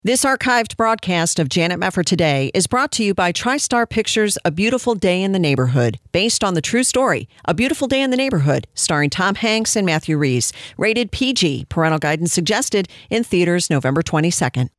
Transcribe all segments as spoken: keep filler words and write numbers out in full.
This archived broadcast of Janet Mefford Today is brought to you by TriStar Pictures' A Beautiful Day in the Neighborhood, based on the true story, A Beautiful Day in the Neighborhood, starring Tom Hanks and Matthew Rhys. Rated P G. Parental guidance suggested. In theaters November twenty-second.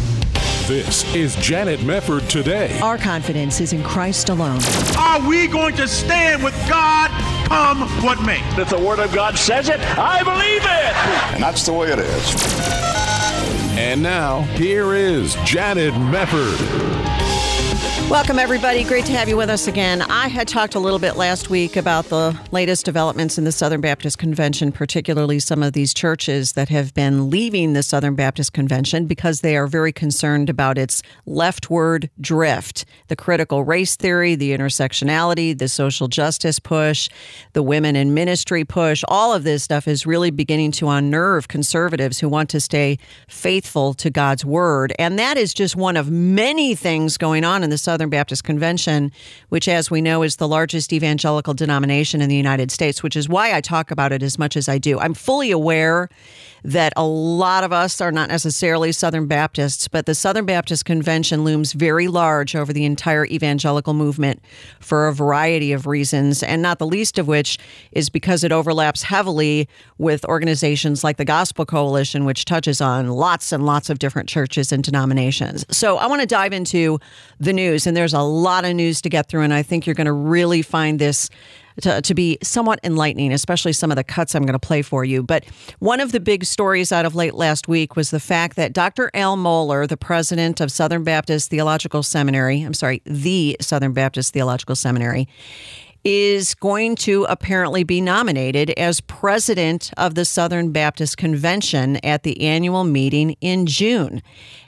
This is Janet Mefford Today. Our confidence is in Christ alone. Are we going to stand with God come what may? If the Word of God says it, I believe it. And that's the way it is. And now, here is Janet Mefford. Welcome, everybody. Great to have you with us again. I had talked a little bit last week about the latest developments in the Southern Baptist Convention, particularly some of these churches that have been leaving the Southern Baptist Convention because they are very concerned about its leftward drift. The critical race theory, the intersectionality, the social justice push, the women in ministry push, all of this stuff is really beginning to unnerve conservatives who want to stay faithful to God's word. And that is just one of many things going on in the Southern Southern Baptist Convention, which, as we know, is the largest evangelical denomination in the United States, which is why I talk about it as much as I do. I'm fully aware that a lot of us are not necessarily Southern Baptists, but the Southern Baptist Convention looms very large over the entire evangelical movement for a variety of reasons, and not the least of which is because it overlaps heavily with organizations like the Gospel Coalition, which touches on lots and lots of different churches and denominations. So I want to dive into the news, and there's a lot of news to get through, and I think you're going to really find this To, to be somewhat enlightening, especially some of the cuts I'm going to play for you. But one of the big stories out of late last week was the fact that Doctor Al Mohler, the president of Southern Baptist Theological Seminary, I'm sorry, the Southern Baptist Theological Seminary, is going to apparently be nominated as president of the Southern Baptist Convention at the annual meeting in June.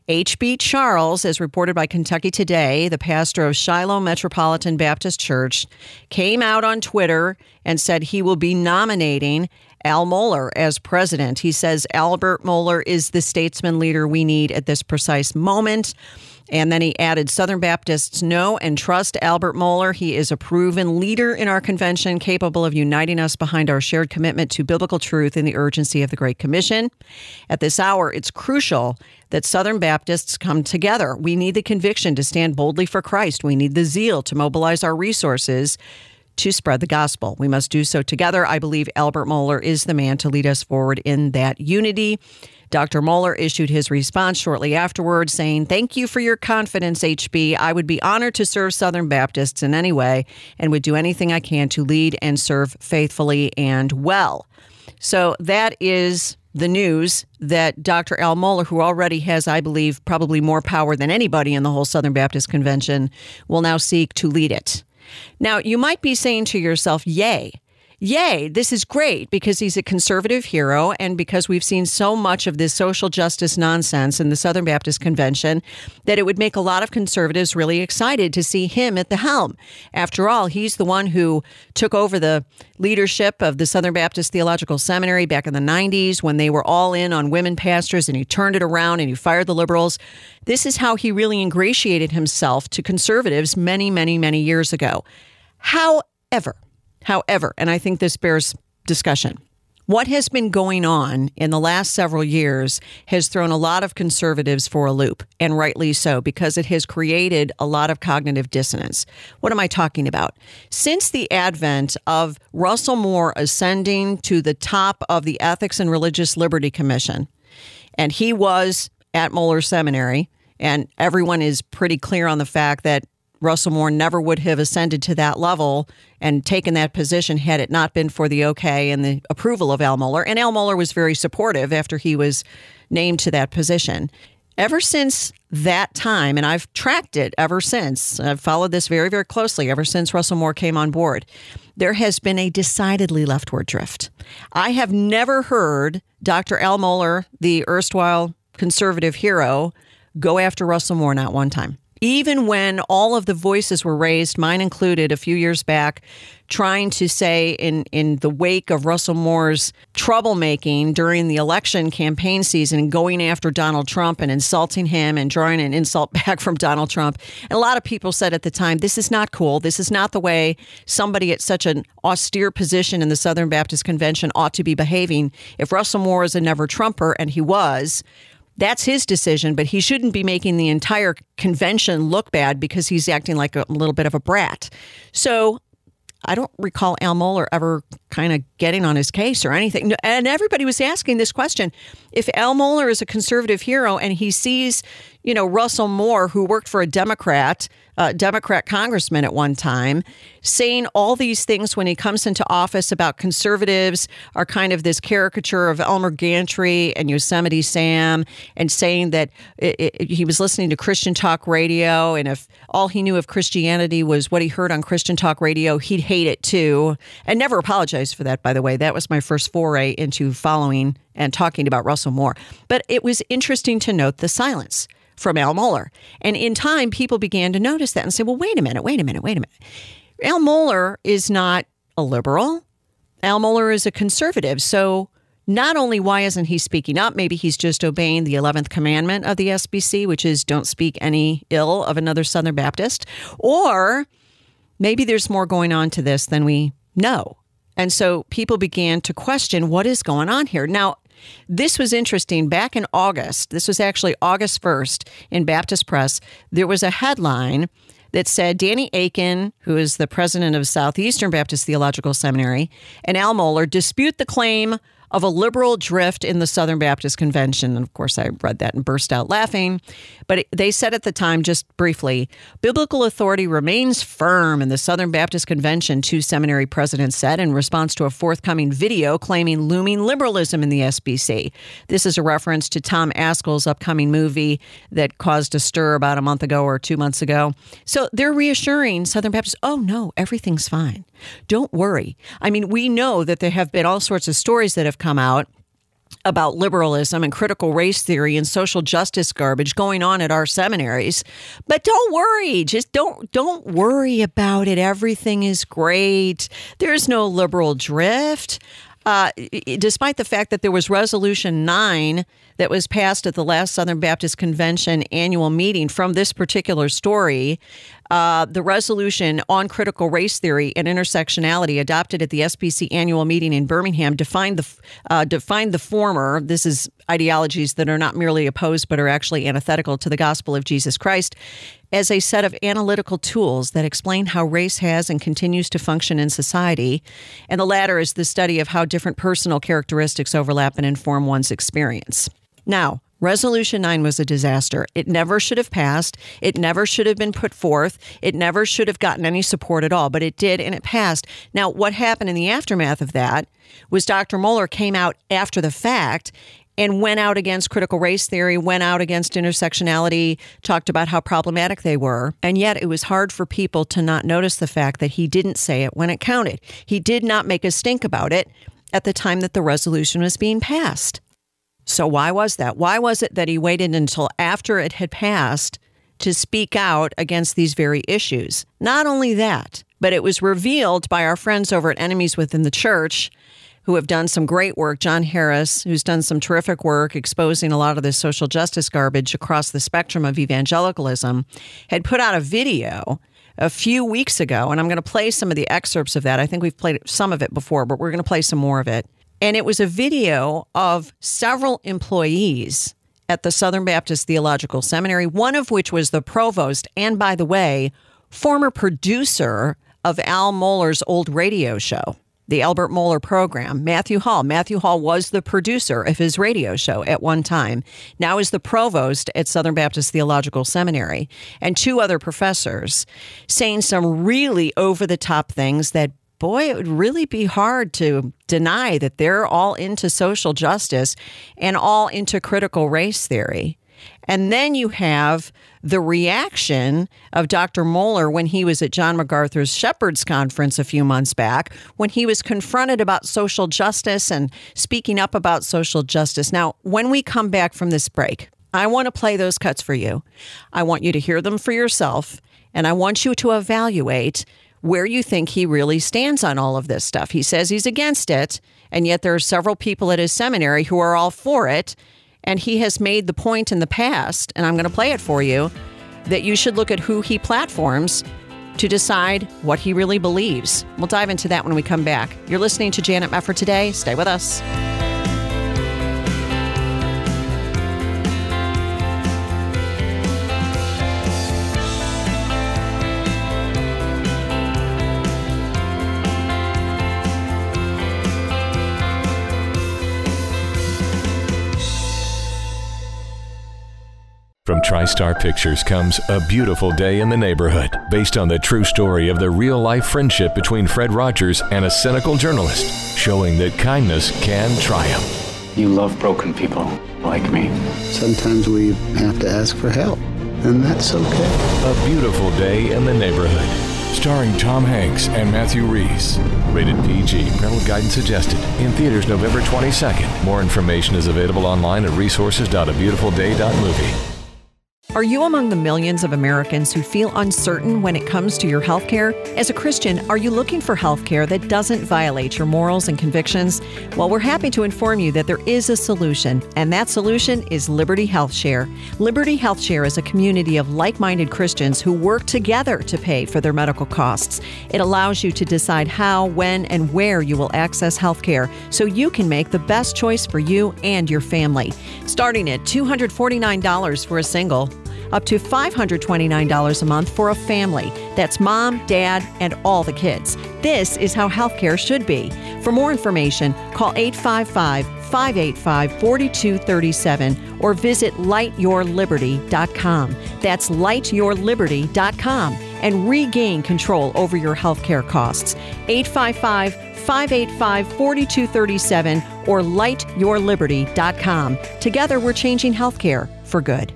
H B Charles, as reported by Kentucky Today, the pastor of Shiloh Metropolitan Baptist Church, came out on Twitter and said he will be nominating Al Mohler as president. He says Albert Mohler is the statesman leader we need at this precise moment. And then he added, Southern Baptists know and trust Albert Mohler. He is a proven leader in our convention, capable of uniting us behind our shared commitment to biblical truth and the urgency of the Great Commission. At this hour, it's crucial that Southern Baptists come together. We need the conviction to stand boldly for Christ. We need the zeal to mobilize our resources to spread the gospel. We must do so together. I believe Albert Mohler is the man to lead us forward in that unity. Doctor Mohler issued his response shortly afterwards, saying, "Thank you for your confidence, H B. I would be honored to serve Southern Baptists in any way and would do anything I can to lead and serve faithfully and well." So that is the news that Doctor Al Mohler, who already has, I believe, probably more power than anybody in the whole Southern Baptist Convention, will now seek to lead it. Now, you might be saying to yourself, yay. Yay, this is great because he's a conservative hero and because we've seen so much of this social justice nonsense in the Southern Baptist Convention that it would make a lot of conservatives really excited to see him at the helm. After all, he's the one who took over the leadership of the Southern Baptist Theological Seminary back in the nineties when they were all in on women pastors, and he turned it around and he fired the liberals. This is how he really ingratiated himself to conservatives many, many, many years ago. However, However, and I think this bears discussion, what has been going on in the last several years has thrown a lot of conservatives for a loop, and rightly so, because it has created a lot of cognitive dissonance. What am I talking about? Since the advent of Russell Moore ascending to the top of the Ethics and Religious Liberty Commission, and he was at Moeller Seminary, and everyone is pretty clear on the fact that Russell Moore never would have ascended to that level and taken that position had it not been for the okay and the approval of Al Mohler. And Al Mohler was very supportive after he was named to that position. Ever since that time, and I've tracked it ever since, I've followed this very, very closely ever since Russell Moore came on board, there has been a decidedly leftward drift. I have never heard Doctor Al Mohler, the erstwhile conservative hero, go after Russell Moore not one time. Even when all of the voices were raised, mine included a few years back, trying to say in, in the wake of Russell Moore's troublemaking during the election campaign season, going after Donald Trump and insulting him and drawing an insult back from Donald Trump. And a lot of people said at the time, this is not cool. This is not the way somebody at such an austere position in the Southern Baptist Convention ought to be behaving. If Russell Moore is a never Trumper, and he was, That's his decision, but he shouldn't be making the entire convention look bad because he's acting like a little bit of a brat. So I don't recall Al Mohler ever kind of getting on his case or anything. And everybody was asking this question. If Al Mohler is a conservative hero and he sees, you know, Russell Moore, who worked for a Democrat, uh, Democrat congressman at one time, saying all these things when he comes into office about conservatives are kind of this caricature of Elmer Gantry and Yosemite Sam, and saying that it, it, he was listening to Christian talk radio, and if all he knew of Christianity was what he heard on Christian talk radio, he'd hate it too. And never apologized for that, by the way. That was my first foray into following and talking about Russell Moore. But it was interesting to note the silence from Al Mohler. And in time, people began to notice that and say, well, wait a minute, wait a minute, wait a minute. Al Mohler is not a liberal. Al Mohler is a conservative. So not only why isn't he speaking up, maybe he's just obeying the eleventh commandment of the S B C, which is don't speak any ill of another Southern Baptist, or maybe there's more going on to this than we know. And so people began to question what is going on here. Now, this was interesting. Back in August, this was actually August first in Baptist Press, there was a headline that said Danny Akin, who is the president of Southeastern Baptist Theological Seminary, and Al Mohler dispute the claim of a liberal drift in the Southern Baptist Convention. And of course, I read that and burst out laughing. But they said at the time, just briefly, biblical authority remains firm in the Southern Baptist Convention, two seminary presidents said in response to a forthcoming video claiming looming liberalism in the S B C. This is a reference to Tom Askell's upcoming movie that caused a stir about a month ago or two months ago. So they're reassuring Southern Baptists, oh, no, everything's fine. Don't worry. I mean, we know that there have been all sorts of stories that have come out about liberalism and critical race theory and social justice garbage going on at our seminaries. But don't worry. Just don't don't worry about it. Everything is great. There's no liberal drift. Uh, despite the fact that there was Resolution nine that was passed at the last Southern Baptist Convention annual meeting from this particular story, uh, the resolution on critical race theory and intersectionality adopted at the S B C annual meeting in Birmingham defined the uh, defined the former. This is ideologies that are not merely opposed but are actually antithetical to the gospel of Jesus Christ, as a set of analytical tools that explain how race has and continues to function in society. And the latter is the study of how different personal characteristics overlap and inform one's experience. Now, Resolution nine was a disaster. It never should have passed. It never should have been put forth. It never should have gotten any support at all, but it did, and it passed. Now, what happened in the aftermath of that was Doctor Mohler came out after the fact and went out against critical race theory, went out against intersectionality, talked about how problematic they were. And yet it was hard for people to not notice the fact that he didn't say it when it counted. He did not make a stink about it at the time that the resolution was being passed. So why was that? Why was it that he waited until after it had passed to speak out against these very issues? Not only that, but it was revealed by our friends over at Enemies Within the Church, who have done some great work. John Harris, who's done some terrific work exposing a lot of this social justice garbage across the spectrum of evangelicalism, had put out a video a few weeks ago, and I'm going to play some of the excerpts of that. I think we've played some of it before, but we're going to play some more of it. And it was a video of several employees at the Southern Baptist Theological Seminary, one of which was the provost, and by the way, former producer of Al Mohler's old radio show, the Albert Mohler program, Matthew Hall. Matthew Hall was the producer of his radio show at one time, now is the provost at Southern Baptist Theological Seminary, and two other professors saying some really over-the-top things that, boy, it would really be hard to deny that they're all into social justice and all into critical race theory. And then you have the reaction of Doctor Mohler when he was at John MacArthur's Shepherds Conference a few months back, when he was confronted about social justice and speaking up about social justice. Now, when we come back from this break, I want to play those cuts for you. I want you to hear them for yourself, and I want you to evaluate where you think he really stands on all of this stuff. He says he's against it, and yet there are several people at his seminary who are all for it. And he has made the point in the past, and I'm going to play it for you, that you should look at who he platforms to decide what he really believes. We'll dive into that when we come back. You're listening to Janet Mefford Today. Stay with us. From TriStar Pictures comes A Beautiful Day in the Neighborhood, based on the true story of the real-life friendship between Fred Rogers and a cynical journalist, showing that kindness can triumph. You love broken people like me. Sometimes we have to ask for help, and that's okay. A Beautiful Day in the Neighborhood, starring Tom Hanks and Matthew Rhys. Rated P G. Parental guidance suggested. In theaters November twenty-second. More information is available online at resources dot a beautiful day dot movie. Are you among the millions of Americans who feel uncertain when it comes to your health care? As a Christian, are you looking for health care that doesn't violate your morals and convictions? Well, we're happy to inform you that there is a solution, and that solution is Liberty Health Share. Liberty Health Share is a community of like-minded Christians who work together to pay for their medical costs. It allows you to decide how, when, and where you will access health care so you can make the best choice for you and your family. Starting at two hundred forty-nine dollars for a single, up to five hundred twenty-nine dollars a month for a family. That's mom, dad, and all the kids. This is how healthcare should be. For more information, call eight five five, five eight five, four two three seven or visit light your liberty dot com. That's light your liberty dot com and regain control over your healthcare costs. eight five five, five eight five, four two three seven or light your liberty dot com. Together, we're changing healthcare for good.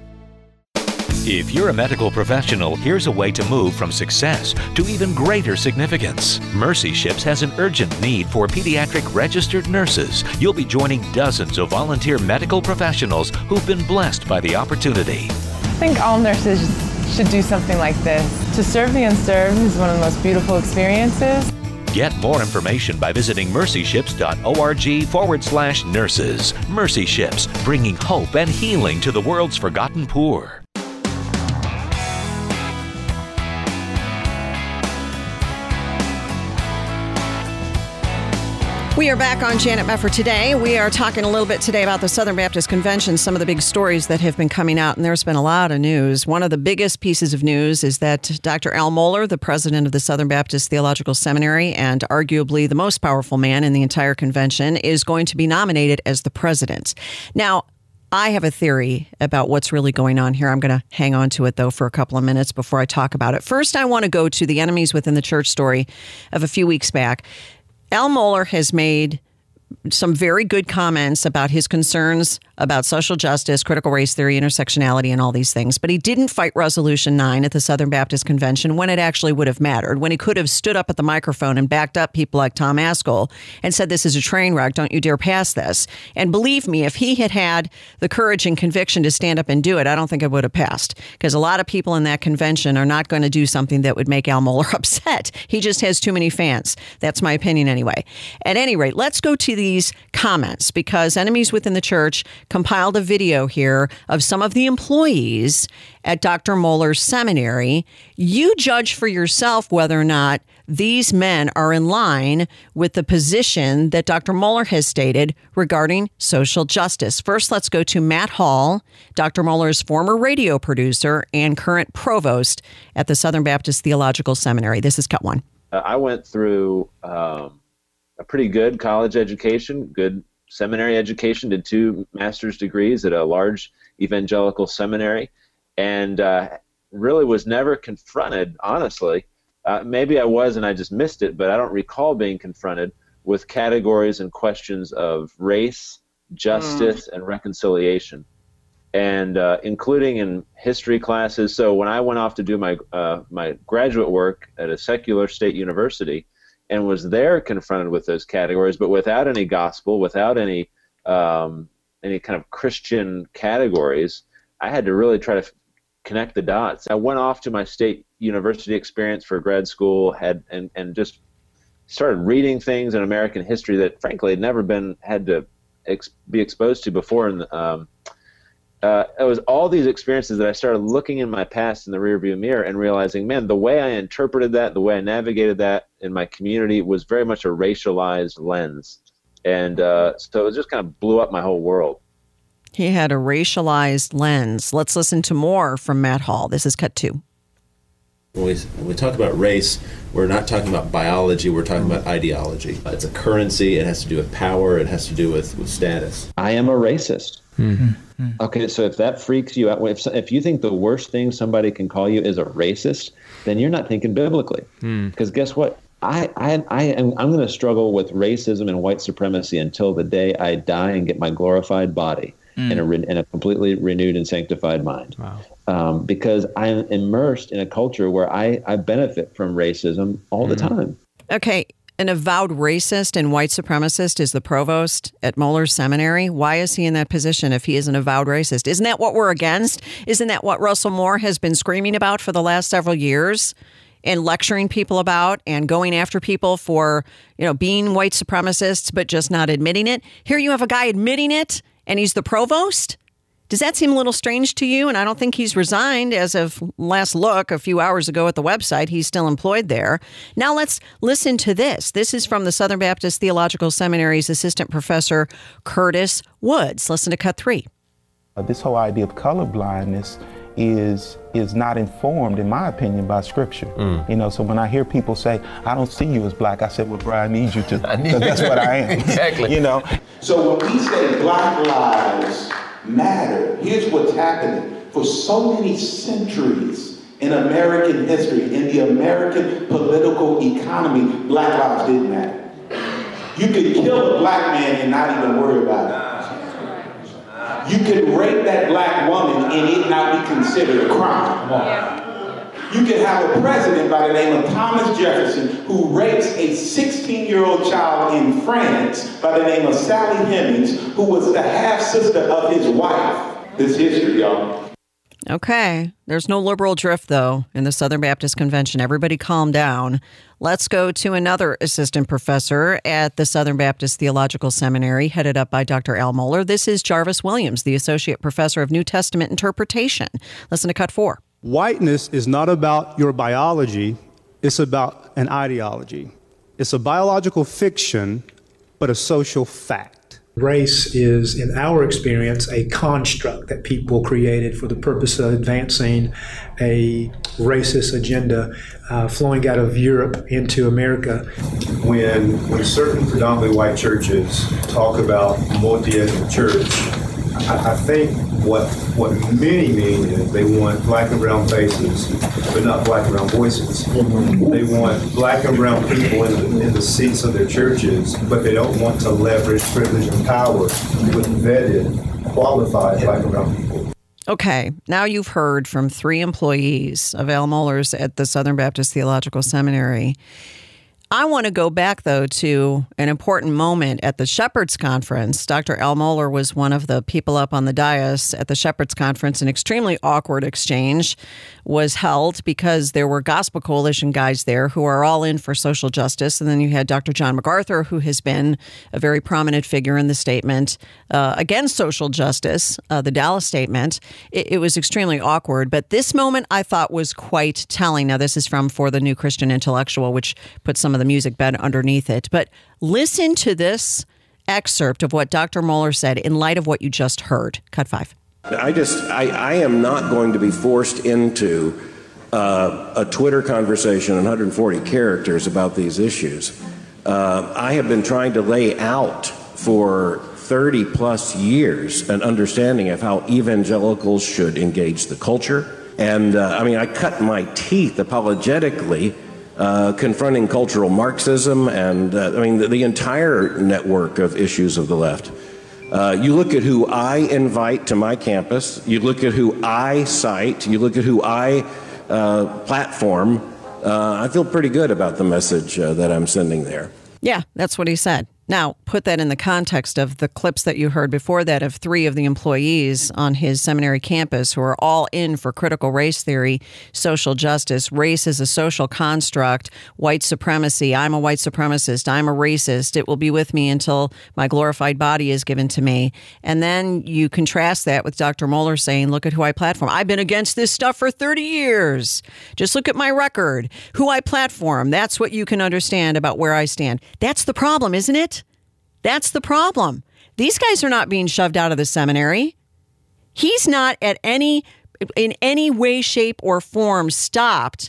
If you're a medical professional, here's a way to move from success to even greater significance. Mercy Ships has an urgent need for pediatric registered nurses. You'll be joining dozens of volunteer medical professionals who've been blessed by the opportunity. I think all nurses should do something like this. To serve the unserved is one of the most beautiful experiences. Get more information by visiting mercyships.org forward slash nurses. Mercy Ships, bringing hope and healing to the world's forgotten poor. We are back on Janet Mefford today. We are talking a little bit today about the Southern Baptist Convention, some of the big stories that have been coming out, and there's been a lot of news. One of the biggest pieces of news is that Doctor Al Mohler, the president of the Southern Baptist Theological Seminary and arguably the most powerful man in the entire convention, is going to be nominated as the president. Now, I have a theory about what's really going on here. I'm going to hang on to it, though, for a couple of minutes before I talk about it. First, I want to go to the enemies within the church story of a few weeks back. Al Mohler has made some very good comments about his concerns about social justice, critical race theory, intersectionality, and all these things. But he didn't fight Resolution nine at the Southern Baptist Convention when it actually would have mattered, when he could have stood up at the microphone and backed up people like Tom Ascol and said, this is a train wreck, don't you dare pass this. And believe me, if he had had the courage and conviction to stand up and do it, I don't think it would have passed, because a lot of people in that convention are not going to do something that would make Al Mohler upset. He just has too many fans. That's my opinion anyway. At any rate, let's go to these comments, because Enemies Within the Church compiled a video here of some of the employees at Doctor Mohler's seminary. You judge for yourself whether or not these men are in line with the position that Doctor Mohler has stated regarding social justice. First, let's go to Matt Hall, Doctor Mohler's former radio producer and current provost at the Southern Baptist Theological Seminary. This is cut one. Uh, I went through um, a pretty good college education, good seminary education, did two master's degrees at a large evangelical seminary, and uh, really was never confronted, honestly. Uh, maybe I was and I just missed it, but I don't recall being confronted with categories and questions of race, justice, mm. and reconciliation, and uh, including in history classes. So when I went off to do my uh, my graduate work at a secular state university, and was there confronted with those categories, but without any gospel, without any um, any kind of Christian categories, I had to really try to f- connect the dots. I went off to my state university experience for grad school, had and, and just started reading things in American history that, frankly, had never been had to ex- be exposed to before. And um, uh, it was all these experiences that I started looking in my past in the rearview mirror and realizing, man, the way I interpreted that, the way I navigated that in my community was very much a racialized lens. And uh, so it just kind of blew up my whole world. He had a racialized lens. Let's listen to more from Matt Hall. This is cut two. When we, when we talk about race, we're not talking about biology, we're talking about ideology. It's a currency, it has to do with power, it has to do with, with status. I am a racist. Mm-hmm. Okay, so if that freaks you out, if if you think the worst thing somebody can call you is a racist, then you're not thinking biblically. Because mm. guess what? I I I am I'm going to struggle with racism and white supremacy until the day I die and get my glorified body mm. and a re- and a completely renewed and sanctified mind. Wow. Um, because I'm immersed in a culture where I I benefit from racism all mm. the time. Okay. An avowed racist and white supremacist is the provost at Moeller Seminary. Why is he in that position if he is an avowed racist? Isn't that what we're against? Isn't that what Russell Moore has been screaming about for the last several years and lecturing people about and going after people for, you know, being white supremacists but just not admitting it? Here you have a guy admitting it and he's the provost? Does that seem a little strange to you? And I don't think he's resigned as of last look a few hours ago at the website. He's still employed there. Now let's listen to this. This is from the Southern Baptist Theological Seminary's assistant professor, Curtis Woods. Listen to cut three. Uh, this whole idea of colorblindness is is not informed, in my opinion, by Scripture. Mm. You know, so when I hear people say, I don't see you as black, I said, well, bro, I need you to, because that's what I am. Exactly. You know. So when we say Black lives matter, here's what's happening. For so many centuries in American history, in the American political economy, Black lives didn't matter. You could kill a black man and not even worry about it. You could rape that black woman and it not be considered a crime. You could have a president by the name of Thomas Jefferson who rapes a sixteen-year-old child in France by the name of Sally Hemings, who was the half-sister of his wife. This history, y'all. Okay. There's no liberal drift, though, in the Southern Baptist Convention. Everybody calm down. Let's go to another assistant professor at the Southern Baptist Theological Seminary, headed up by Doctor Al Mohler. This is Jarvis Williams, the associate professor of New Testament interpretation. Listen to cut four. Whiteness is not about your biology, it's about an ideology. It's a biological fiction, but a social fact. Race is, in our experience, a construct that people created for the purpose of advancing a racist agenda uh, flowing out of Europe into America. When, when certain predominantly white churches talk about multi-ethnic church, I, I think what what many mean is they want black and brown faces, but not black and brown voices. Mm-hmm. They want black and brown people in the, in the seats of their churches, but they don't want to leverage privilege and power with vetted, qualified black and brown people. Okay, now you've heard from three employees of Al Mohler's at the Southern Baptist Theological Seminary. I want to go back, though, to an important moment at the Shepherds Conference. Doctor Al Mohler was one of the people up on the dais at the Shepherds Conference. An extremely awkward exchange was held because there were Gospel Coalition guys there who are all in for social justice. And then you had Doctor John MacArthur, who has been a very prominent figure in the statement uh, against social justice, uh, the Dallas statement. It, it was extremely awkward. But this moment I thought was quite telling. Now, this is from For the New Christian Intellectual, which puts some of the music bed underneath it. But listen to this excerpt of what Doctor Mohler said in light of what you just heard. Cut five. I just, I, I am not going to be forced into uh, a Twitter conversation in one hundred forty characters about these issues. Uh, I have been trying to lay out for thirty plus years an understanding of how evangelicals should engage the culture. And uh, I mean, I cut my teeth apologetically Uh, confronting cultural Marxism and, uh, I mean, the, the entire network of issues of the left. Uh, you look at who I invite to my campus, you look at who I cite, you look at who I uh, platform, uh, I feel pretty good about the message uh, that I'm sending there. Yeah, that's what he said. Now, put that in the context of the clips that you heard before that of three of the employees on his seminary campus who are all in for critical race theory, social justice, race is a social construct, white supremacy. I'm a white supremacist. I'm a racist. It will be with me until my glorified body is given to me. And then you contrast that with Doctor Mohler saying, look at who I platform. I've been against this stuff for thirty years. Just look at my record. Who I platform. That's what you can understand about where I stand. That's the problem, isn't it? That's the problem. These guys are not being shoved out of the seminary. He's not at any, in any way, shape, or form stopped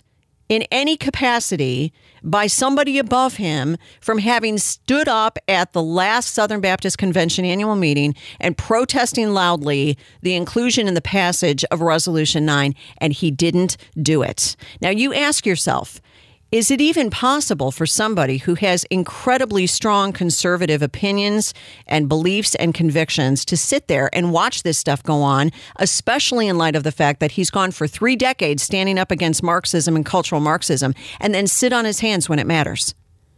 in any capacity by somebody above him from having stood up at the last Southern Baptist Convention annual meeting and protesting loudly the inclusion in the passage of Resolution nine, and he didn't do it. Now, you ask yourself, is it even possible for somebody who has incredibly strong conservative opinions and beliefs and convictions to sit there and watch this stuff go on, especially in light of the fact that he's gone for three decades standing up against Marxism and cultural Marxism, and then sit on his hands when it matters?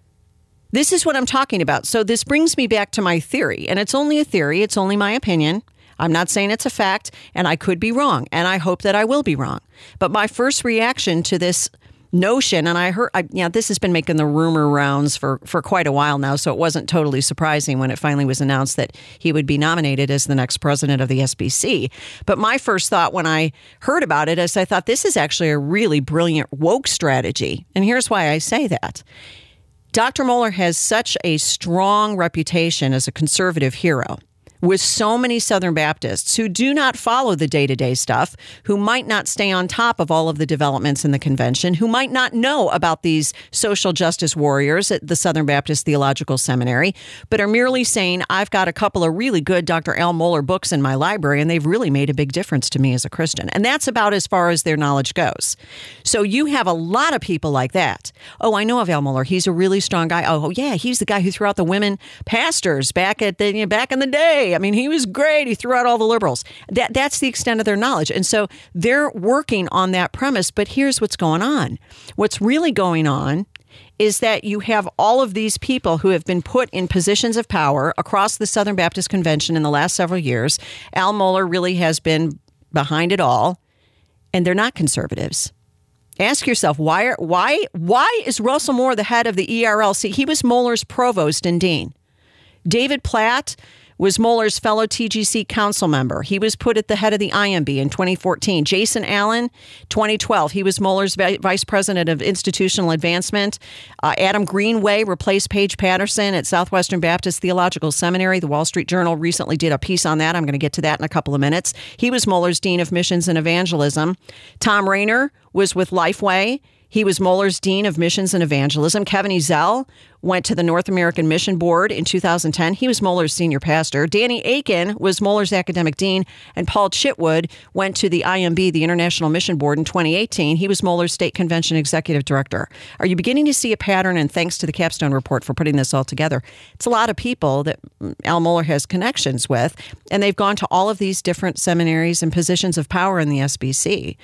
This is what I'm talking about. So this brings me back to my theory, and it's only a theory. It's only my opinion. I'm not saying it's a fact, and I could be wrong, and I hope that I will be wrong. But my first reaction to this notion, and I heard, I, you know, this has been making the rumor rounds for, for quite a while now, so it wasn't totally surprising when it finally was announced that he would be nominated as the next president of the S B C. But my first thought when I heard about it is I thought this is actually a really brilliant woke strategy. And here's why I say that. Doctor Mohler has such a strong reputation as a conservative hero with so many Southern Baptists who do not follow the day-to-day stuff, who might not stay on top of all of the developments in the convention, who might not know about these social justice warriors at the Southern Baptist Theological Seminary, but are merely saying, I've got a couple of really good Doctor Al Mohler books in my library, and they've really made a big difference to me as a Christian. And that's about as far as their knowledge goes. So you have a lot of people like that. Oh, I know of Al Mohler. He's a really strong guy. Oh, yeah, he's the guy who threw out the women pastors back at the, you know, back in the day. I mean, he was great. He threw out all the liberals. That that's the extent of their knowledge. And so they're working on that premise. But here's what's going on. What's really going on is that you have all of these people who have been put in positions of power across the Southern Baptist Convention in the last several years. Al Mohler really has been behind it all, and they're not conservatives. Ask yourself, why are, why why is Russell Moore the head of the E R L C? He was Mohler's provost and dean. David Platt was Mohler's fellow T G C council member. He was put at the head of the I M B in twenty fourteen. Jason Allen, twenty twelve. He was Mohler's vice president of institutional advancement. Uh, Adam Greenway replaced Paige Patterson at Southwestern Baptist Theological Seminary. The Wall Street Journal recently did a piece on that. I'm going to get to that in a couple of minutes. He was Mohler's dean of missions and evangelism. Tom Rayner was with Lifeway. He was Mohler's dean of missions and evangelism. Kevin Ezell went to the North American Mission Board in two thousand ten. He was Mohler's senior pastor. Danny Akin was Mohler's academic dean. And Paul Chitwood went to the I M B, the International Mission Board, in twenty eighteen. He was Mohler's state convention executive director. Are you beginning to see a pattern? And thanks to the Capstone Report for putting this all together. It's a lot of people that Al Mohler has connections with, and they've gone to all of these different seminaries and positions of power in the S B C.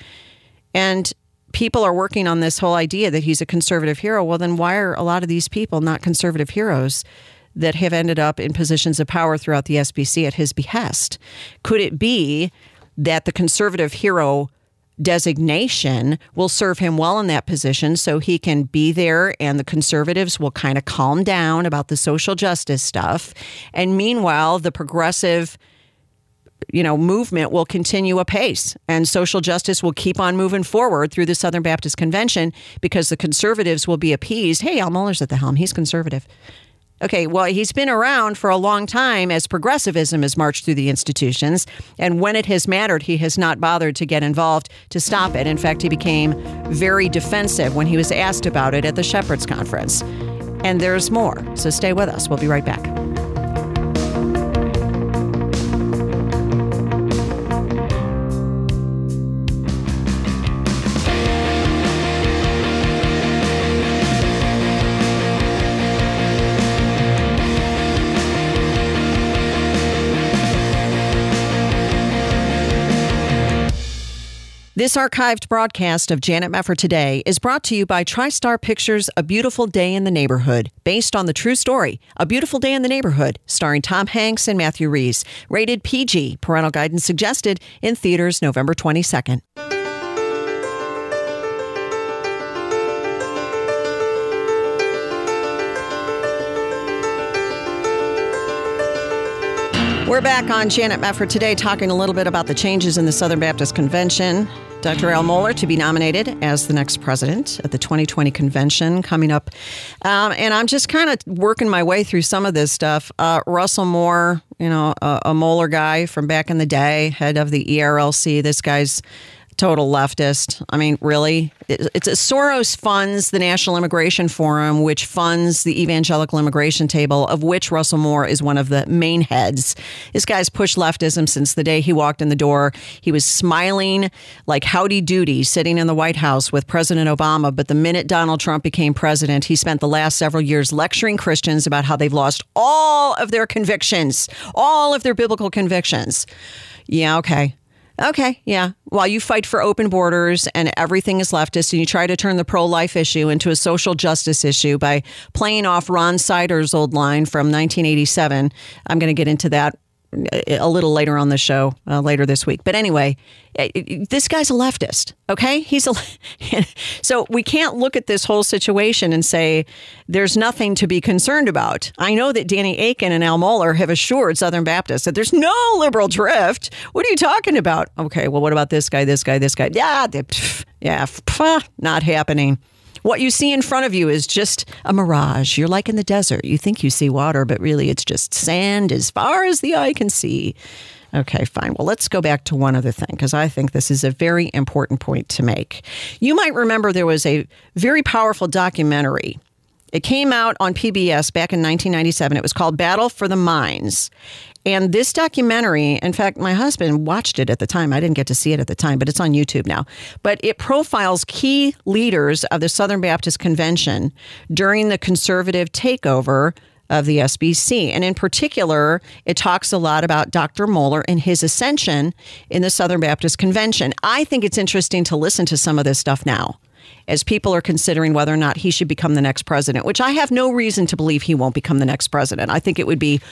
And people are working on this whole idea that he's a conservative hero. Well, then why are a lot of these people not conservative heroes that have ended up in positions of power throughout the S B C at his behest? Could it be that the conservative hero designation will serve him well in that position so he can be there and the conservatives will kind of calm down about the social justice stuff? And meanwhile, the progressive you know, movement will continue apace and social justice will keep on moving forward through the Southern Baptist Convention because the conservatives will be appeased. Hey, Al Mohler's at the helm. He's conservative. Okay, well, he's been around for a long time as progressivism has marched through the institutions. And when it has mattered, he has not bothered to get involved to stop it. In fact, he became very defensive when he was asked about it at the Shepherds Conference. And there's more. So stay with us. We'll be right back. This archived broadcast of Janet Mefford Today is brought to you by TriStar Pictures' A Beautiful Day in the Neighborhood, based on the true story, A Beautiful Day in the Neighborhood, starring Tom Hanks and Matthew Rhys. Rated P G. Parental guidance suggested. In theaters November twenty-second. We're back on Janet Mefford Today, talking a little bit about the changes in the Southern Baptist Convention. Doctor Al Mohler to be nominated as the next president at the twenty twenty convention coming up. Um, and I'm just kind of working my way through some of this stuff. Uh, Russell Moore, you know, a, a Mohler guy from back in the day, head of the E R L C. This guy's Total leftist. I mean, really? It's a Soros funds the National Immigration Forum, which funds the Evangelical Immigration Table, of which Russell Moore is one of the main heads. This guy's pushed leftism since the day he walked in the door. He was smiling like howdy doody sitting in the White House with President Obama. But the minute Donald Trump became president, he spent the last several years lecturing Christians about how they've lost all of their convictions, all of their biblical convictions. Yeah, okay. Okay, yeah. While you fight for open borders and everything is leftist and you try to turn the pro-life issue into a social justice issue by playing off Ron Sider's old line from nineteen eighty-seven. I'm going to get into that a little later on the show, uh, later this week. But anyway, this guy's a leftist, okay? He's a so we can't look at this whole situation and say there's nothing to be concerned about. I know that Danny Akin and Al Mohler have assured Southern Baptists that there's no liberal drift. What are you talking about? Okay, well, what about this guy, this guy, this guy? Yeah, pff, yeah, pff, not happening. What you see in front of you is just a mirage. You're like in the desert. You think you see water, but really it's just sand as far as the eye can see. Okay, fine. Well, let's go back to one other thing, because I think this is a very important point to make. You might remember there was a very powerful documentary. It came out on P B S back in nineteen ninety-seven. It was called Battle for the Minds. And this documentary, in fact, my husband watched it at the time. I didn't get to see it at the time, but it's on YouTube now. But it profiles key leaders of the Southern Baptist Convention during the conservative takeover of the S B C. And in particular, it talks a lot about Doctor Mohler and his ascension in the Southern Baptist Convention. I think it's interesting to listen to some of this stuff now, as people are considering whether or not he should become the next president, which I have no reason to believe he won't become the next president. I think it would be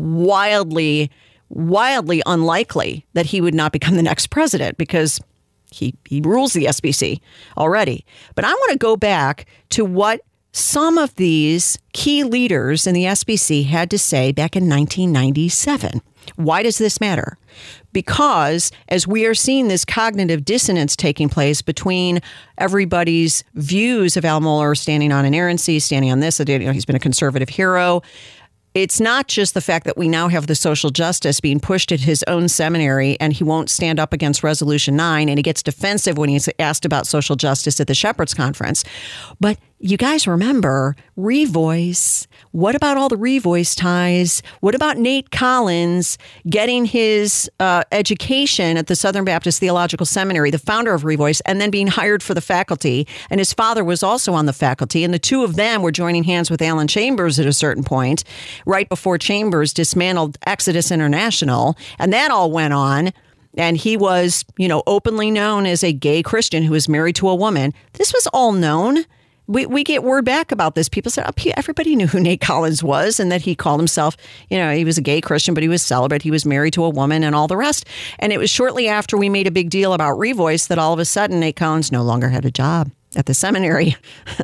wildly, wildly unlikely that he would not become the next president, because he, he rules the S B C already. But I want to go back to what some of these key leaders in the S B C had to say back in nineteen ninety-seven. Why does this matter? Because as we are seeing this cognitive dissonance taking place between everybody's views of Al Mohler standing on inerrancy, standing on this, you know, he's been a conservative hero. It's not just the fact that we now have the social justice being pushed at his own seminary and he won't stand up against Resolution nine and he gets defensive when he's asked about social justice at the Shepherd's Conference. But you guys remember Revoice. What about all the Revoice ties? What about Nate Collins getting his uh, education at the Southern Baptist Theological Seminary, the founder of Revoice, and then being hired for the faculty? And his father was also on the faculty. And the two of them were joining hands with Alan Chambers at a certain point, right before Chambers dismantled Exodus International. And that all went on. And he was, you know, openly known as a gay Christian who was married to a woman. This was all known. We we get word back about this. People said, oh, everybody knew who Nate Collins was and that he called himself, you know, he was a gay Christian, but he was celibate. He was married to a woman and all the rest. And it was shortly after we made a big deal about Revoice that all of a sudden Nate Collins no longer had a job at the seminary.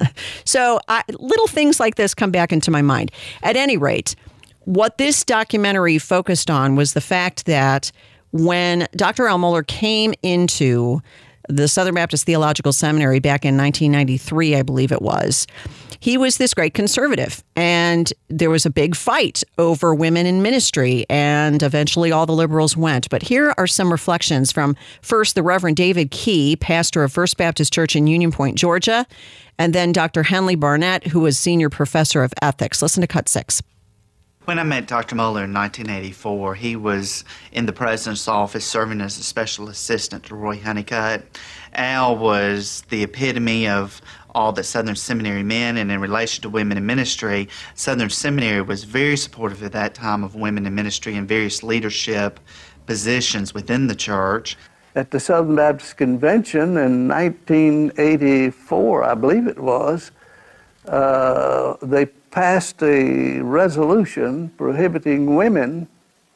So I, little things like this come back into my mind. At any rate, what this documentary focused on was the fact that when Doctor Al Mohler came into the Southern Baptist Theological Seminary back in nineteen ninety-three, I believe it was, he was this great conservative. And there was a big fight over women in ministry, and eventually all the liberals went. But here are some reflections from first the Reverend David Key, pastor of First Baptist Church in Union Point, Georgia, and then Doctor Henley Barnett, who was senior professor of ethics. Listen to cut six. When I met Doctor Mohler in nineteen eighty-four, he was in the president's office serving as a special assistant to Roy Honeycutt. Al was the epitome of all that Southern Seminary meant, and in relation to women in ministry, Southern Seminary was very supportive at that time of women in ministry and various leadership positions within the church. At the Southern Baptist Convention in nineteen eighty-four, I believe it was, uh, they passed a resolution prohibiting women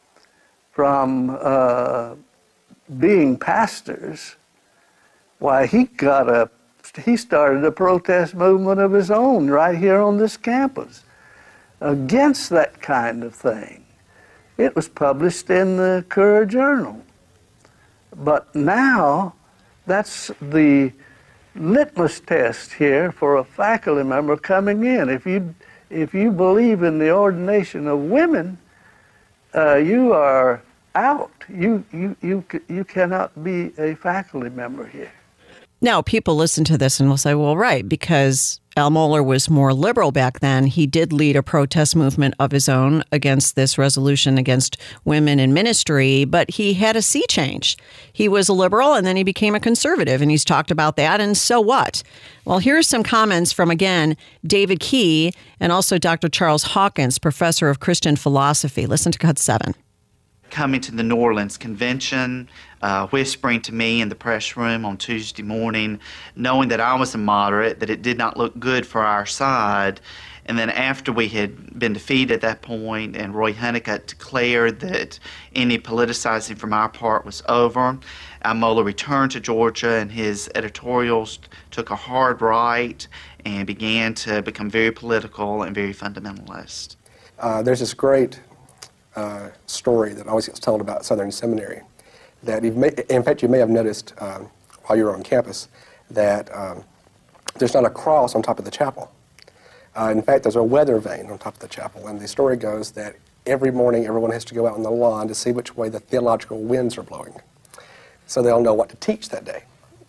from uh, being pastors. Why, he got a, he started a protest movement of his own right here on this campus against that kind of thing. It was published in the Courier Journal. But now, that's the litmus test here for a faculty member coming in. If you If you believe in the ordination of women, uh, you are out. You, you, you, you cannot be a faculty member here. Now, people listen to this and will say, well, right, because Al Mohler was more liberal back then. He did lead a protest movement of his own against this resolution against women in ministry, but he had a sea change. He was a liberal and then he became a conservative, and he's talked about that. And so what? Well, here's some comments from, again, David Key and also Doctor Charles Hawkins, professor of Christian philosophy. Listen to cut seven. Coming to the New Orleans convention, uh, whispering to me in the press room on Tuesday morning, knowing that I was a moderate, that it did not look good for our side. And then after we had been defeated at that point and Roy Honeycutt declared that any politicizing from our part was over, Al Mohler returned to Georgia and his editorials took a hard right and began to become very political and very fundamentalist. Uh, there's this great Uh, story that always gets told about Southern Seminary. That you've may, in fact, you may have noticed um, while you were on campus that um, there's not a cross on top of the chapel. Uh, in fact, there's a weather vane on top of the chapel, and the story goes that every morning everyone has to go out on the lawn to see which way the theological winds are blowing, so they'll know what to teach that day.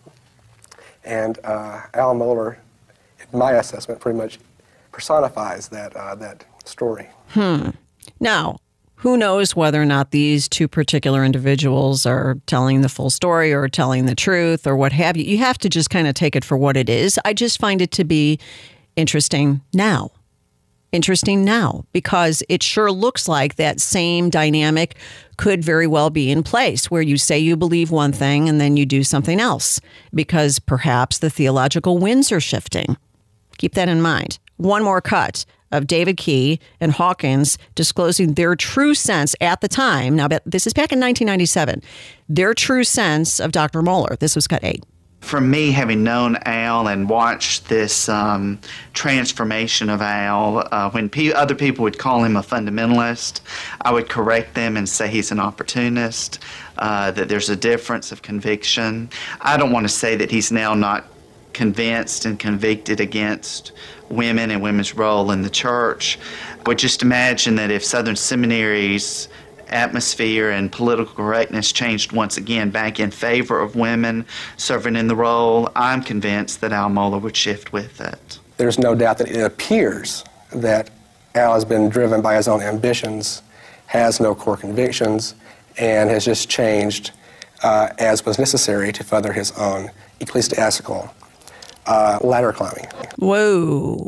And uh, Al Mohler, in my assessment, pretty much personifies that uh, that story. Hmm. Now, who knows whether or not these two particular individuals are telling the full story or telling the truth or what have you. You have to just kind of take it for what it is. I just find it to be interesting now. Interesting now, because it sure looks like that same dynamic could very well be in place where you say you believe one thing and then you do something else because perhaps the theological winds are shifting. Keep that in mind. One more cut of David Key and Hawkins disclosing their true sense at the time. Now, this is back in nineteen ninety-seven. Their true sense of Doctor Mohler. This was cut eight. For me, having known Al and watched this um, transformation of Al, uh, when pe- other people would call him a fundamentalist, I would correct them and say he's an opportunist, uh, that there's a difference of conviction. I don't want to say that he's now not convinced and convicted against women and women's role in the church. But just imagine that if Southern Seminary's atmosphere and political correctness changed once again back in favor of women serving in the role, I'm convinced that Al Mohler would shift with it. There's no doubt that it appears that Al has been driven by his own ambitions, has no core convictions, and has just changed uh, as was necessary to further his own ecclesiastical uh, ladder climbing. Whoa.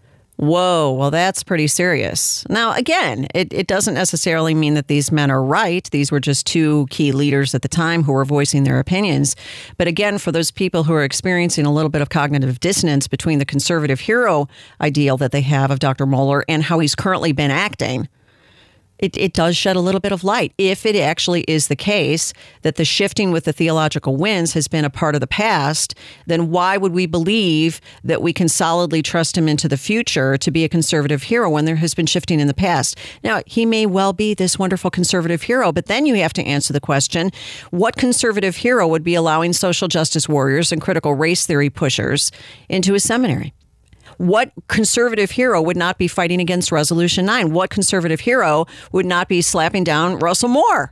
Whoa, well, that's pretty serious. Now, again, it, it doesn't necessarily mean that these men are right. These were just two key leaders at the time who were voicing their opinions. But again, for those people who are experiencing a little bit of cognitive dissonance between the conservative hero ideal that they have of Doctor Mohler and how he's currently been acting, It, it does shed a little bit of light. If it actually is the case that the shifting with the theological winds has been a part of the past, then why would we believe that we can solidly trust him into the future to be a conservative hero when there has been shifting in the past? Now, he may well be this wonderful conservative hero, but then you have to answer the question, what conservative hero would be allowing social justice warriors and critical race theory pushers into a seminary? What conservative hero would not be fighting against Resolution nine? What conservative hero would not be slapping down Russell Moore?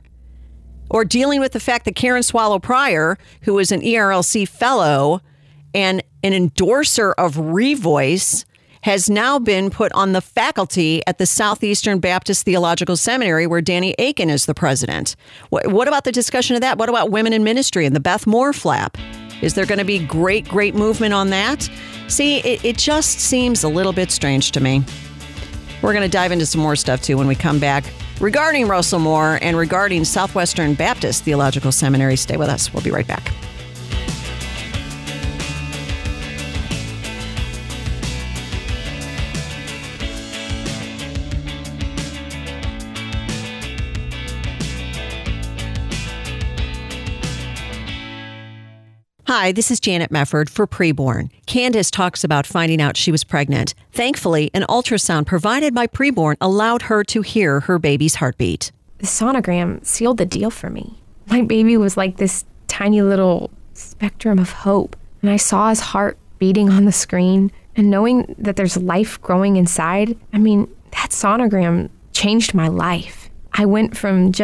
Or dealing with the fact that Karen Swallow Prior, who is an E R L C fellow and an endorser of Revoice, has now been put on the faculty at the Southeastern Baptist Theological Seminary, where Danny Akin is the president. What, what about the discussion of that? What about women in ministry and the Beth Moore flap? Is there going to be great, great movement on that? See, it, it just seems a little bit strange to me. We're going to dive into some more stuff, too, when we come back regarding Russell Moore and regarding Southwestern Baptist Theological Seminary. Stay with us. We'll be right back. Hi, this is Janet Mefford for Preborn. Candace talks about finding out she was pregnant. Thankfully, an ultrasound provided by Preborn allowed her to hear her baby's heartbeat. The sonogram sealed the deal for me. My baby was like this tiny little spectrum of hope, and I saw his heart beating on the screen, and knowing that there's life growing inside, I mean, that sonogram changed my life. I went from just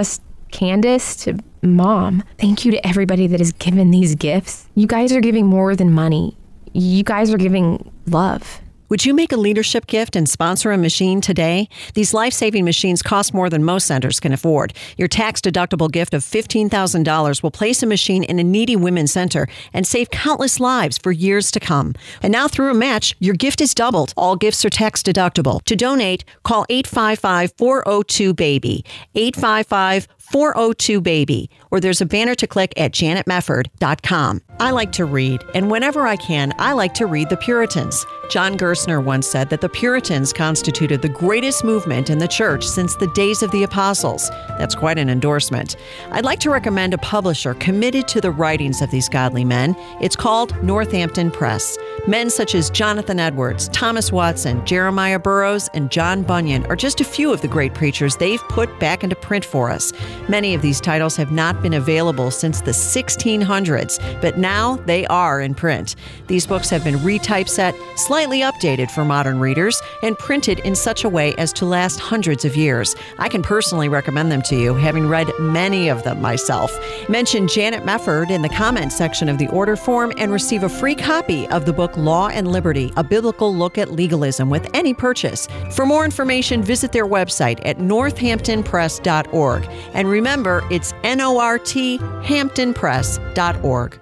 Candace to Mom. Thank you to everybody that has given these gifts. You guys are giving more than money. You guys are giving love. Would you make a leadership gift and sponsor a machine today? These life-saving machines cost more than most centers can afford. Your tax-deductible gift of fifteen thousand dollars will place a machine in a needy women's center and save countless lives for years to come. And now through a match, your gift is doubled. All gifts are tax-deductible. To donate, call eight five five, four oh two, BABY, eight five five, four oh two, BABY, or there's a banner to click at janet mefford dot com. I like to read, and whenever I can, I like to read the Puritans. John Gerstner once said that the Puritans constituted the greatest movement in the church since the days of the apostles. That's quite an endorsement. I'd like to recommend a publisher committed to the writings of these godly men. It's called Northampton Press. Men such as Jonathan Edwards, Thomas Watson, Jeremiah Burroughs, and John Bunyan are just a few of the great preachers they've put back into print for us. Many of these titles have not been available since the sixteen hundreds, but now they are in print. These books have been retypeset, slightly updated for modern readers, and printed in such a way as to last hundreds of years. I can personally recommend them to you, having read many of them myself. Mention Janet Mefford in the comments section of the order form and receive a free copy of the book Law and Liberty, A Biblical Look at Legalism with any purchase. For more information, visit their website at northampton press dot org. And remember, it's N O R T hampton press dot org.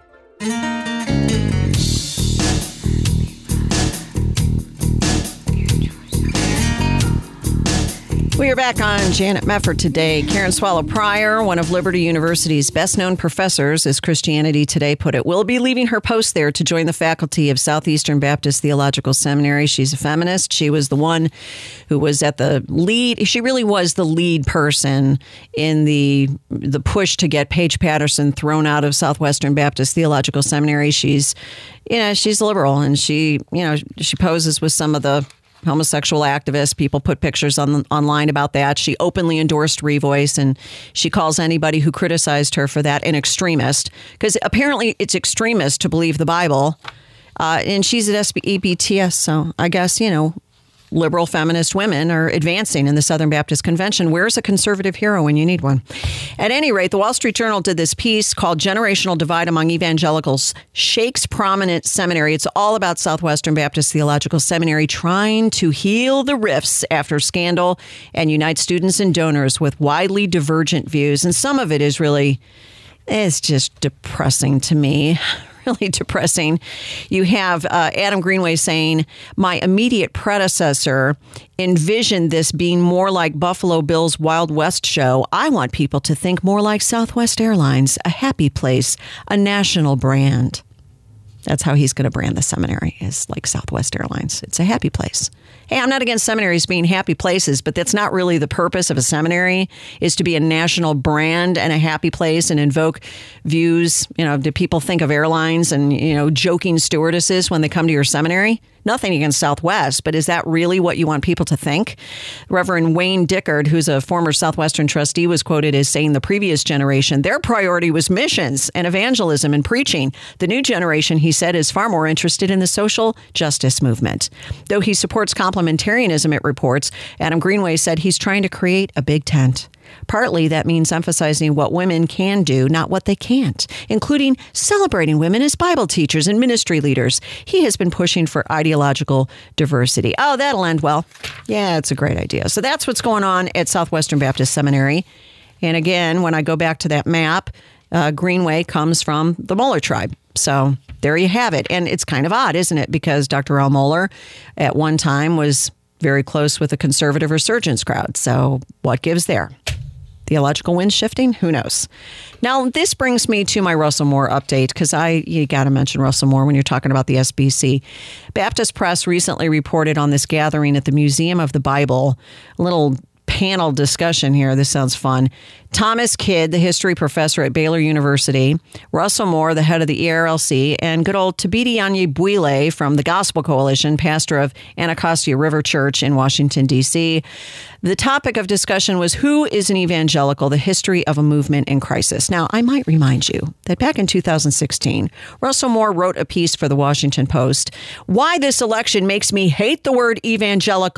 We are back on Janet Mefford today. Karen Swallow Prior, one of Liberty University's best-known professors, as Christianity Today put it, will be leaving her post there to join the faculty of Southeastern Baptist Theological Seminary. She's a feminist. She was the one who was at the lead. She really was the lead person in the the push to get Paige Patterson thrown out of Southwestern Baptist Theological Seminary. She's, you know, she's liberal, and she, you know, she poses with some of the homosexual activists. People put pictures on online about that. She openly endorsed Revoice, and she calls anybody who criticized her for that an extremist, because apparently it's extremist to believe the Bible. Uh, and she's at E B T S, so I guess, you know, liberal feminist women are advancing in the Southern Baptist Convention. Where's a conservative hero when you need one? At any rate, the Wall Street Journal did this piece called Generational Divide Among Evangelicals Shakes Prominent Seminary. It's all about Southwestern Baptist Theological Seminary trying to heal the rifts after scandal and unite students and donors with widely divergent views. And some of it is really, it's just depressing to me. Really depressing. You have uh, Adam Greenway saying, my immediate predecessor envisioned this being more like Buffalo Bill's Wild West show. I want people to think more like Southwest Airlines, a happy place, a national brand. That's how he's going to brand the seminary, is like Southwest Airlines. It's a happy place. Hey, I'm not against seminaries being happy places, but that's not really the purpose of a seminary, is to be a national brand and a happy place and invoke views. You know, do people think of airlines and, you know, joking stewardesses when they come to your seminary? Nothing against Southwest, but is that really what you want people to think? Reverend Wayne Dickard, who's a former Southwestern trustee, was quoted as saying the previous generation, their priority was missions and evangelism and preaching. The new generation, he said, is far more interested in the social justice movement. Though he supports complementarianism, it reports, Adam Greenway said he's trying to create a big tent. Partly that means emphasizing what women can do, not what they can't, including celebrating women as Bible teachers and ministry leaders. He has been pushing for ideological diversity. Oh, that'll end well. Yeah, it's a great idea. So that's what's going on at Southwestern Baptist Seminary. And again, when I go back to that map, uh, Greenway comes from the Moeller tribe. So there you have it. And it's kind of odd, isn't it? Because Doctor Al Mohler at one time was very close with the conservative resurgence crowd. So what gives there? Theological wind shifting? Who knows? Now, this brings me to my Russell Moore update, because I you got to mention Russell Moore when you're talking about the S B C. Baptist Press recently reported on this gathering at the Museum of the Bible, a little panel discussion here. This sounds fun. Thomas Kidd, the history professor at Baylor University, Russell Moore, the head of the E R L C, and good old Thabiti Anyabwile from the Gospel Coalition, pastor of Anacostia River Church in Washington, D C. The topic of discussion was, who is an evangelical, the history of a movement in crisis. Now, I might remind you that back in two thousand sixteen, Russell Moore wrote a piece for the Washington Post, Why This Election Makes Me Hate the Word Evangelical.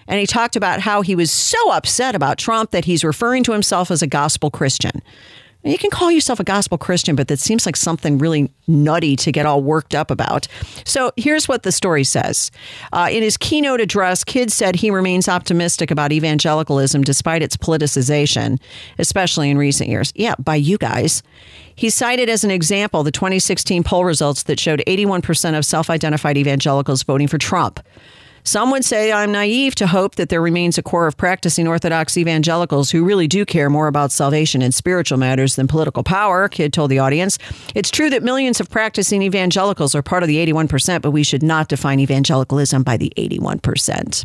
And he talked about how he was so upset about Trump that he's referring to himself as a gospel Christian. You can call yourself a gospel Christian, but that seems like something really nutty to get all worked up about. So here's what the story says. Uh, in his keynote address, Kidd said he remains optimistic about evangelicalism despite its politicization, especially in recent years. Yeah, by you guys. He cited as an example the twenty sixteen poll results that showed eighty-one percent of self-identified evangelicals voting for Trump. Some would say I'm naive to hope that there remains a core of practicing Orthodox evangelicals who really do care more about salvation and spiritual matters than political power, Kidd told the audience. It's true that millions of practicing evangelicals are part of the eighty-one percent, but we should not define evangelicalism by the eighty-one percent.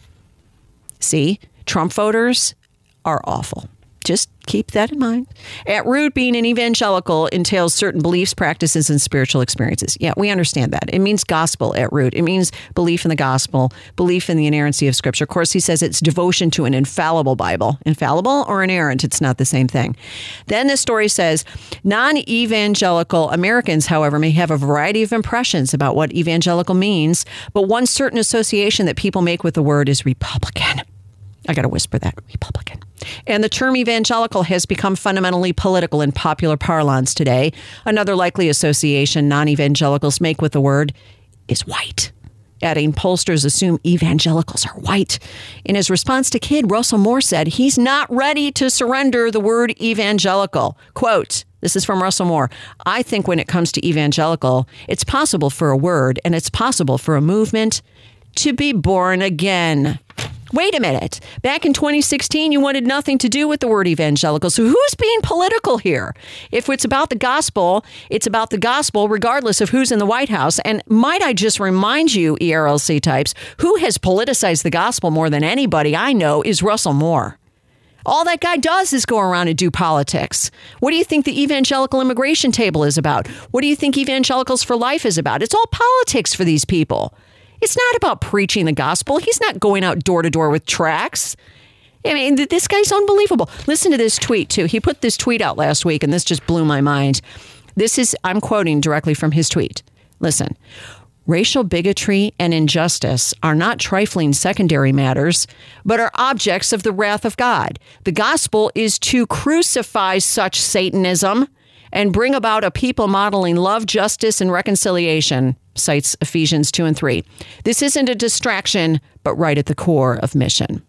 See, Trump voters are awful. Just keep that in mind. At root, being an evangelical entails certain beliefs, practices, and spiritual experiences. Yeah, we understand that. It means gospel at root. It means belief in the gospel, belief in the inerrancy of Scripture. Of course, he says it's devotion to an infallible Bible. Infallible or inerrant, it's not the same thing. Then the story says, non-evangelical Americans, however, may have a variety of impressions about what evangelical means, but one certain association that people make with the word is Republican. I got to whisper that, Republican. And the term evangelical has become fundamentally political in popular parlance today. Another likely association non-evangelicals make with the word is white. Adding, pollsters assume evangelicals are white. In his response to Kidd, Russell Moore said he's not ready to surrender the word evangelical. Quote, this is from Russell Moore. I think when it comes to evangelical, it's possible for a word and it's possible for a movement to be born again. Wait a minute. Back in twenty sixteen, you wanted nothing to do with the word evangelical. So who's being political here? If it's about the gospel, it's about the gospel regardless of who's in the White House. And might I just remind you, E R L C types, who has politicized the gospel more than anybody I know is Russell Moore. All that guy does is go around and do politics. What do you think the evangelical immigration table is about? What do you think Evangelicals for Life is about? It's all politics for these people. It's not about preaching the gospel. He's not going out door to door with tracts. I mean, this guy's unbelievable. Listen to this tweet, too. He put this tweet out last week, and this just blew my mind. This is, I'm quoting directly from his tweet. Listen, racial bigotry and injustice are not trifling secondary matters, but are objects of the wrath of God. The gospel is to crucify such Satanism and bring about a people modeling love, justice, and reconciliation, cites Ephesians two and three. This isn't a distraction, but right at the core of mission.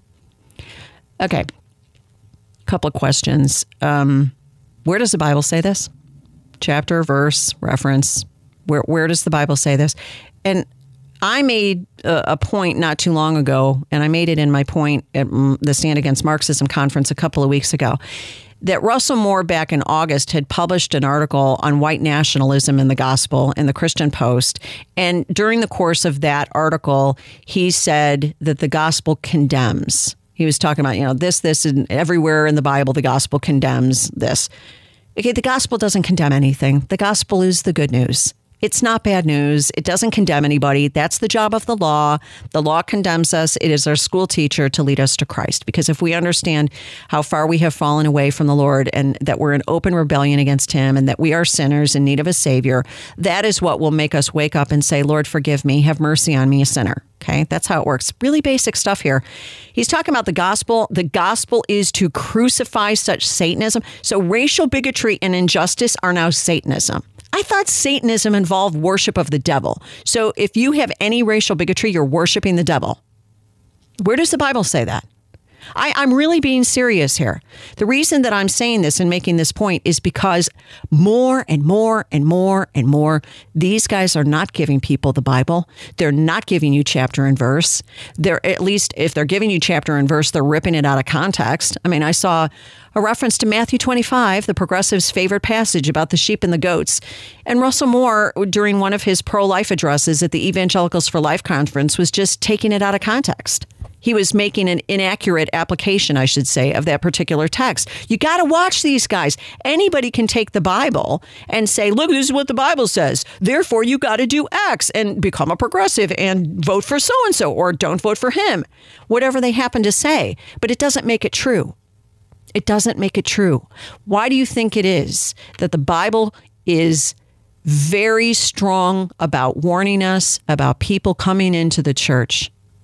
Okay, couple of questions. Um, where does the Bible say this? Chapter, verse, reference. Where where does the Bible say this? And I made a, a point not too long ago, and I made it in my point at the Stand Against Marxism conference a couple of weeks ago, that Russell Moore back in August had published an article on white nationalism in the gospel in the Christian Post. And during the course of that article, he said that the gospel condemns. He was talking about, you know, this, this, and everywhere in the Bible, the gospel condemns this. Okay, the gospel doesn't condemn anything. The gospel is the good news. It's not bad news. It doesn't condemn anybody. That's the job of the law. The law condemns us. It is our school teacher to lead us to Christ. Because if we understand how far we have fallen away from the Lord and that we're in open rebellion against him and that we are sinners in need of a savior, that is what will make us wake up and say, Lord, forgive me. Have mercy on me, a sinner. Okay, that's how it works. Really basic stuff here. He's talking about the gospel. The gospel is to crucify such Satanism. So racial bigotry and injustice are now Satanism. I thought Satanism involved worship of the devil. So if you have any racial bigotry, you're worshiping the devil. Where does the Bible say that? I, I'm really being serious here. The reason that I'm saying this and making this point is because more and more and more and more, these guys are not giving people the Bible. They're not giving you chapter and verse. They're, at least if they're giving you chapter and verse, they're ripping it out of context. I mean, I saw a reference to Matthew twenty-five, the progressives' favorite passage about the sheep and the goats. And Russell Moore, during one of his pro-life addresses at the Evangelicals for Life conference, was just taking it out of context. He was making an inaccurate application, I should say, of that particular text. You got to watch these guys. Anybody can take the Bible and say, look, this is what the Bible says. Therefore, you got to do X and become a progressive and vote for so-and-so or don't vote for him, whatever they happen to say. But it doesn't make it true. It doesn't make it true. Why do you think it is that the Bible is very strong about warning us about people coming into the church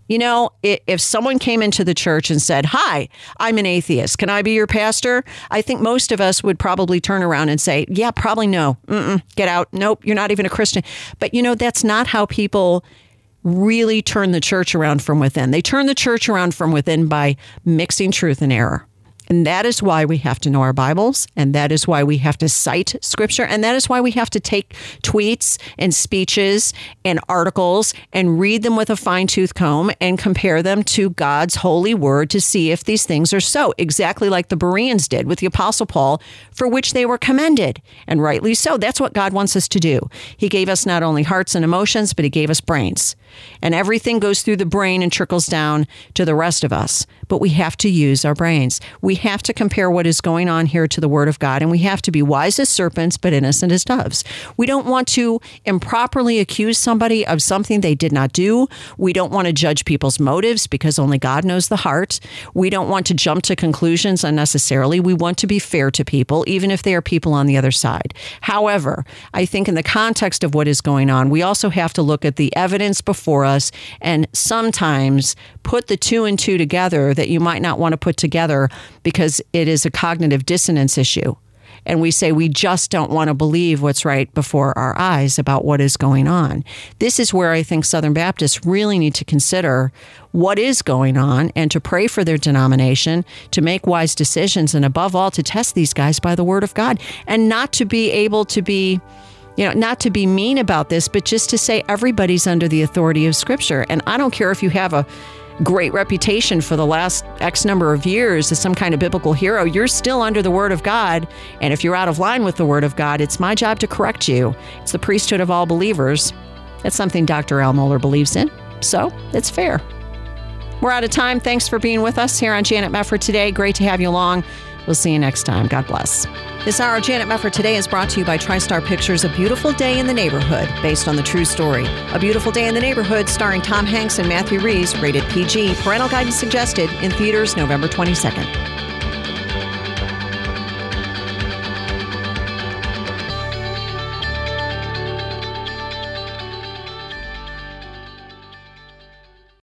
You know, if someone came into the church and said, "Hi, I'm an atheist. Can I be your pastor?" I think most of us would probably turn around and say, "Yeah, probably no. Mm-mm, get out. Nope, you're not even a Christian." But, you know, that's not how people really turn the church around from within. They turn the church around from within by mixing truth and error. And that is why we have to know our Bibles, and that is why we have to cite Scripture, and that is why we have to take tweets and speeches and articles and read them with a fine-tooth comb and compare them to God's holy word to see if these things are so, exactly like the Bereans did with the Apostle Paul, for which they were commended, and rightly so. That's what God wants us to do. He gave us not only hearts and emotions, but he gave us brains. And everything goes through the brain and trickles down to the rest of us. But we have to use our brains. We have to compare what is going on here to the Word of God, and we have to be wise as serpents, but innocent as doves. We don't want to improperly accuse somebody of something they did not do. We don't want to judge people's motives because only God knows the heart. We don't want to jump to conclusions unnecessarily. We want to be fair to people, even if they are people on the other side. However, I think in the context of what is going on, we also have to look at the evidence before us and sometimes put the two and two together that you might not want to put together because it is a cognitive dissonance issue. And we say we just don't want to believe what's right before our eyes about what is going on. This is where I think Southern Baptists really need to consider what is going on and to pray for their denomination, to make wise decisions, and above all, to test these guys by the Word of God and not to be able to be You know, not to be mean about this, but just to say everybody's under the authority of Scripture. And I don't care if you have a great reputation for the last X number of years as some kind of biblical hero, you're still under the Word of God. And if you're out of line with the Word of God, it's my job to correct you. It's the priesthood of all believers. That's something Doctor Al Mohler believes in. So it's fair. We're out of time. Thanks for being with us here on Janet Mefford Today. Great to have you along. We'll see you next time. God bless. This hour of Janet Mefford Today is brought to you by TriStar Pictures, A Beautiful Day in the Neighborhood, based on the true story. A Beautiful Day in the Neighborhood, starring Tom Hanks and Matthew Rhys, rated P G. Parental guidance suggested, in theaters November twenty-second.